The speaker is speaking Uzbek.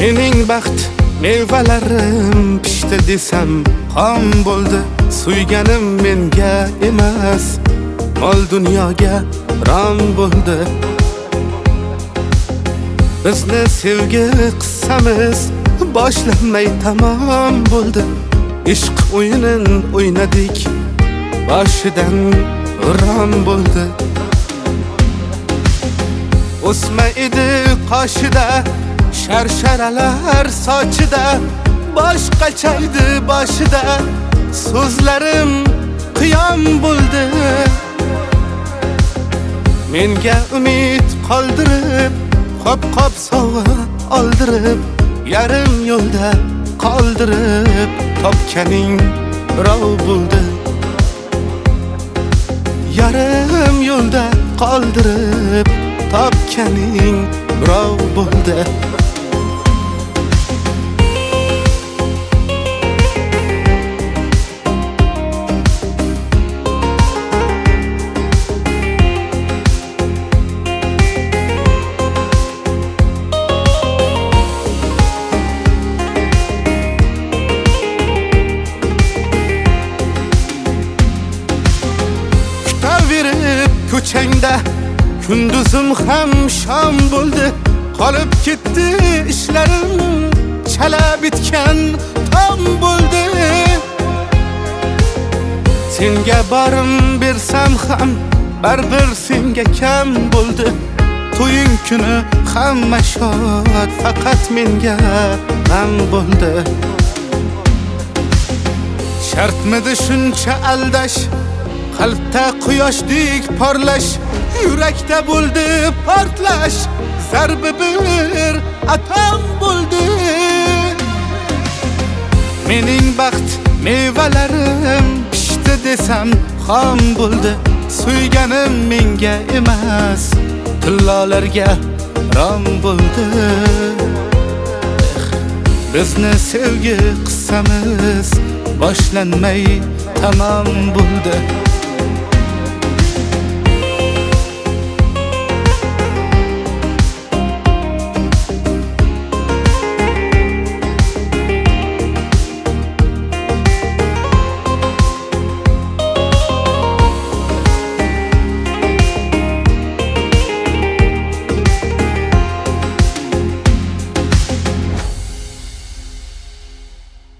Mening baxt mevalarim pishdi desam xom bo'ldi. Suyganim menga emas, mol dunyoga rom bo'ldi. Bizni sevgi qissamiz boshlanmay tamom bo'ldi. Ishq o'yinin o'ynadik, boshidan rom bo'ldi. O'sma edi qoshida, sharsharalar sochida, boshqachaydi boshida, so'zlarim qiyom bo'ldi. Menga umid qoldirib, qop-qop sovg'a oldirib, yarim yo'lda qoldirib, topganing birov bo'ldi. Yarim yo'lda qoldirib, topganing birov bo'ldi. Ko'changda kunduzim ham shom bo'ldi. Qolib ketdi ishlarim, chala bitgan tom bo'ldi. Senga borim bersam ham baribir senga kam bo'ldi. To'ying kuni hamma shod, faqat menga g'am bo'ldi. Shartmidi shuncha aldash, qalbda quyoshdek porlash, yurakda bo'ldi portlash, zarbi bir atom bo'ldi. Mening baxt mevalarim pishdi desam xom bo'ldi. Suyganim menga emas, tillolarga rom bo'ldi. Bizni sevgi qissamiz boshlanmay tamom bo'ldi.